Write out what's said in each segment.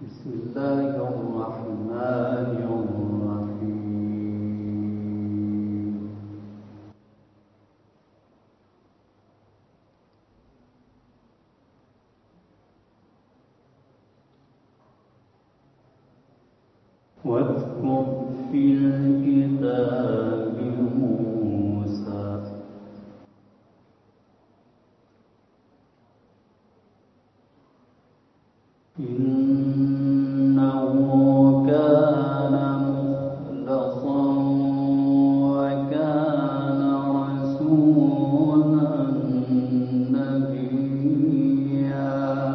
بسم الله الرحمن الرحيم. واذكر في الكتاب موسى إنه كان مخلصا وكان رسولا نبيا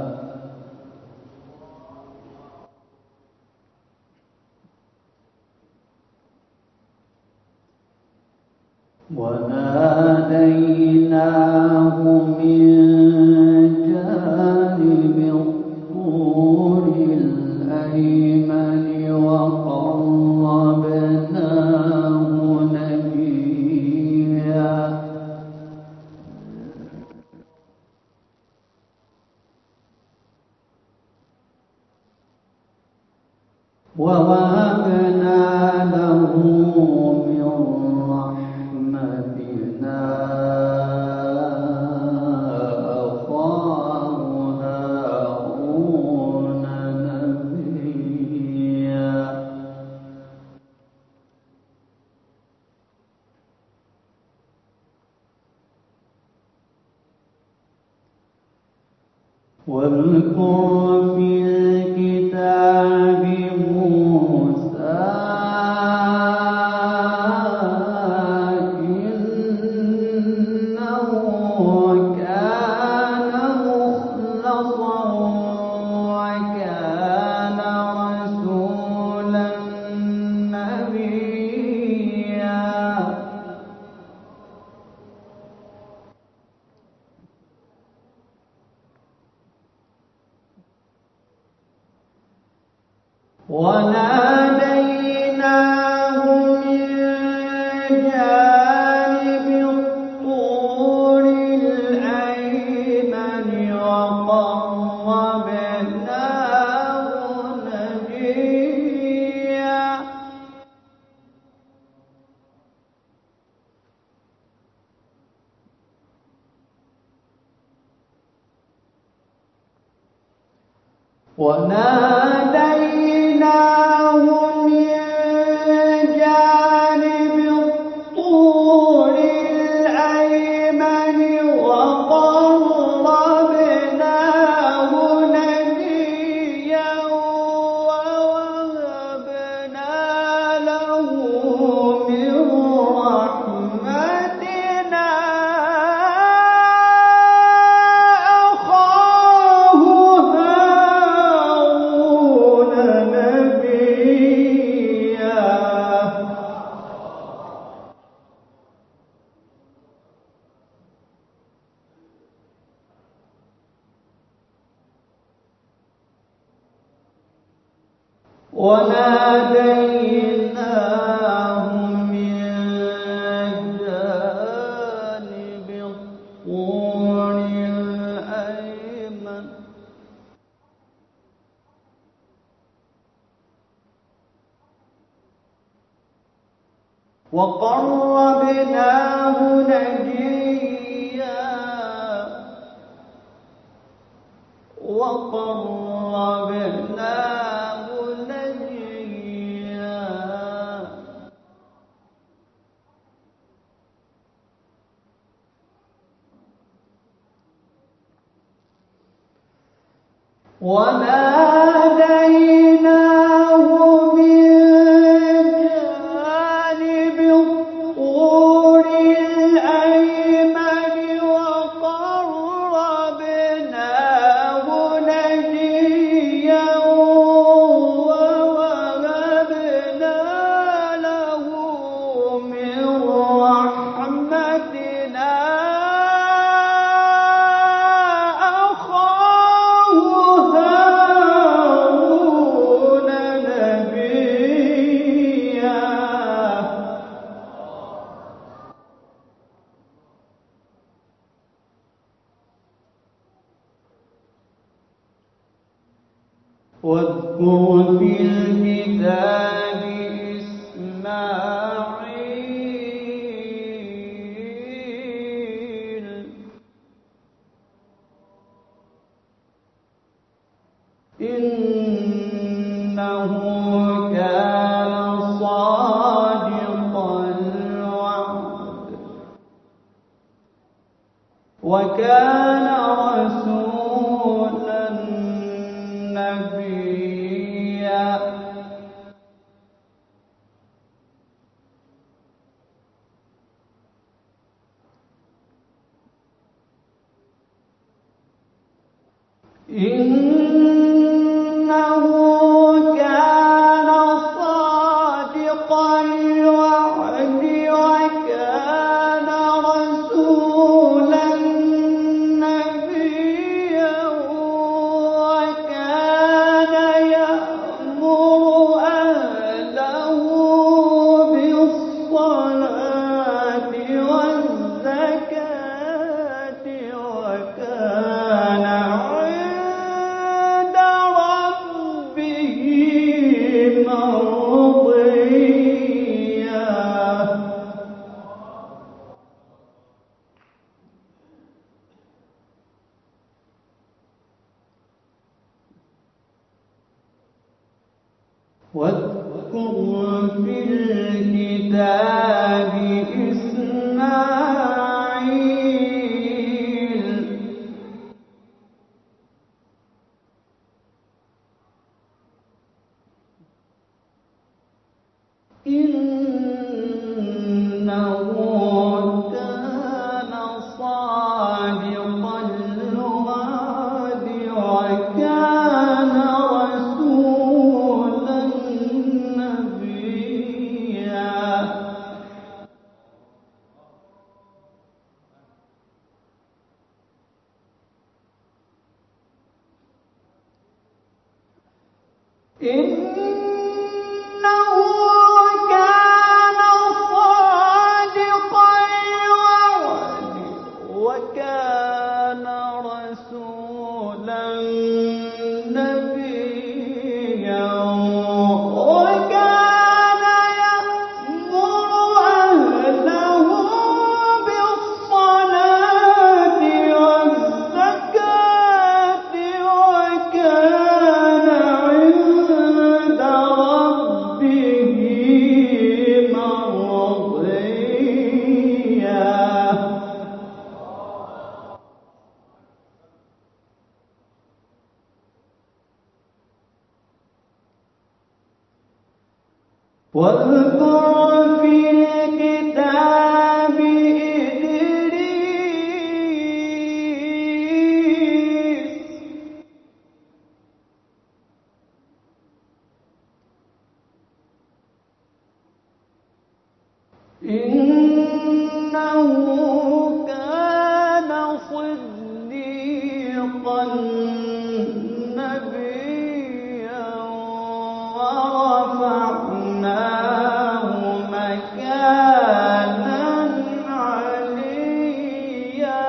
وناديناه من جانب الطور الأيمن وقربناه نجيا ووهبنا له من رحمتنا أخاه هارون نبيا واذكر في الكتاب موسى إنه كان مخلصا وكان رسولا نبيا وناديناه من جانب الطور الأيمن وقربناه نجيا وناديناه من جانب الطور الأيمن وقربناه نجيا ووهبنا له من رحمتنا أخاه هارون نبيا وناديناه من جانب الطور الأيمن وقربناه نجيا وناديناه من جانب الطور الأيمن وقربناه نجيا ووهبنا له من رحمتنا أخاه هارون واذكر في الكتاب إسماعيل إنه كان صادق الوعد وكان رسولا نبيا إنه كان صادق الوعد وكان رسولا نبيا وكان يأمر أهله بالصلاة والزكاة وكان عند ربه مرضيا واذكر في الكتاب إسماعيل إنه كان صادق الوعد وكان رسولا نبيا إنه كان صادق الوعد وكان رسولا نبيا وكان يأمر أهله بالصلاة والزكاة وكان عند ربه مرضيا واذكر في الكتاب إدريس إنه كان صديقا نبيا ورفعناه مكانا عليا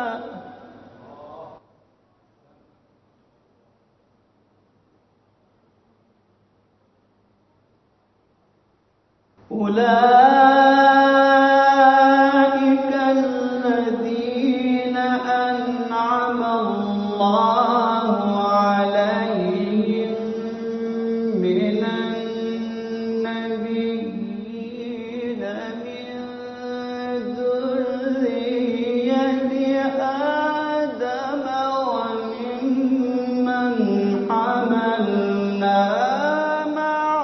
أولئك الذين أنعم الله عليهم من النبيين من ذرية آدم وممن حملنا مع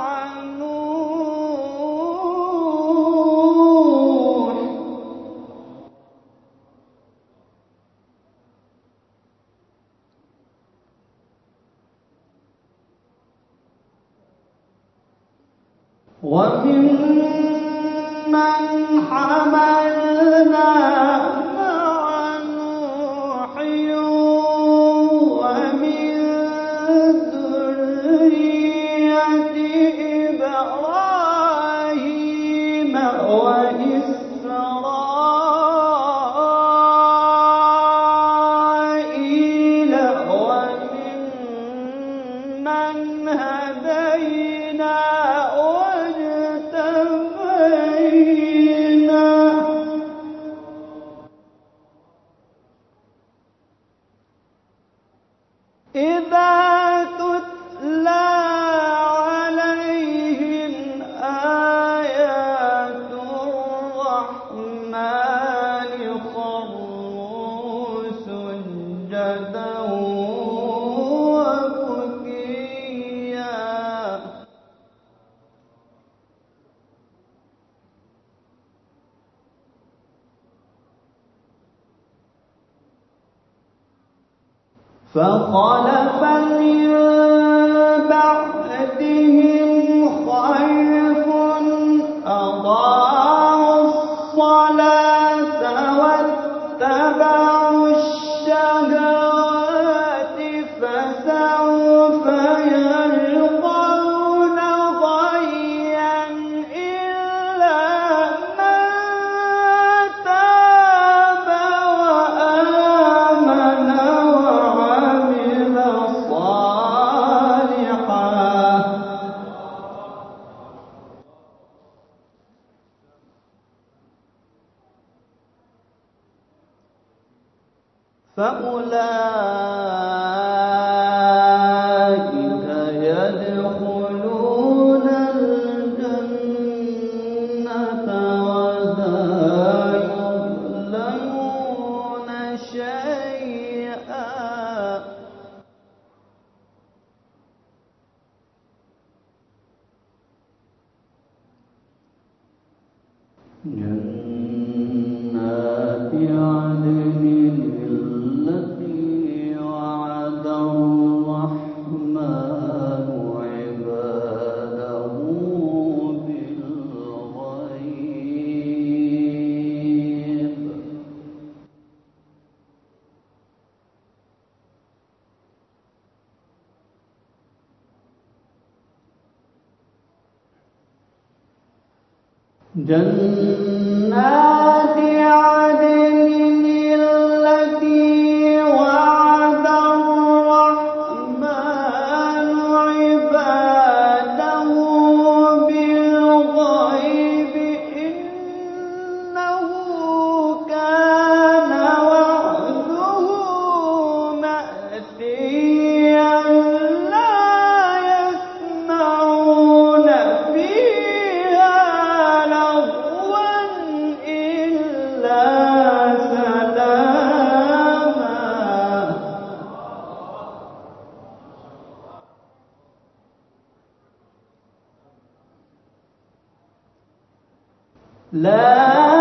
نوح ومن ذرية إبراهيم وإسرائيل ومن ممن هدينا واجتبينا إذا تتلى عليهم آيات الرحمن خروا سجدا وبكيا فخلف من بعدهم خلف أضاعوا الصلاة واتبعوا الشهوات فسوف يلقون غيا إلا من تاب وآمن وعمل صالحا فأولئك يدخلون الجنة ولا يظلمون شيئا جنات عدن التي وعد الرحمن عباده بالغيب جنات عدن التي وعد الرحمن عباده بالغيب إنه كان وعده مأتيا لا يسمعون فيها لغوا إلا سلاما لا